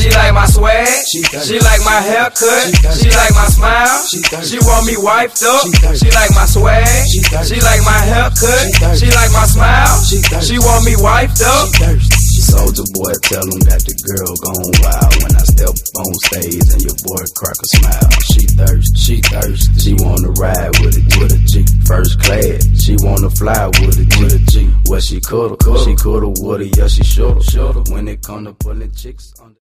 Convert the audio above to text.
She like my swag, she like my haircut, she like my smile, she want me wiped up. She like my swag, she like my haircut, she like my smile, she want me wiped up. Soulja Boy, tell him that the girl gone wild when I step on stage and your boy crack a smile. She thirst, she wanna ride with a G, first class. She wanna fly with a G. Well, she coulda, woulda, yeah, she shoulda. When it come to pulling chicks on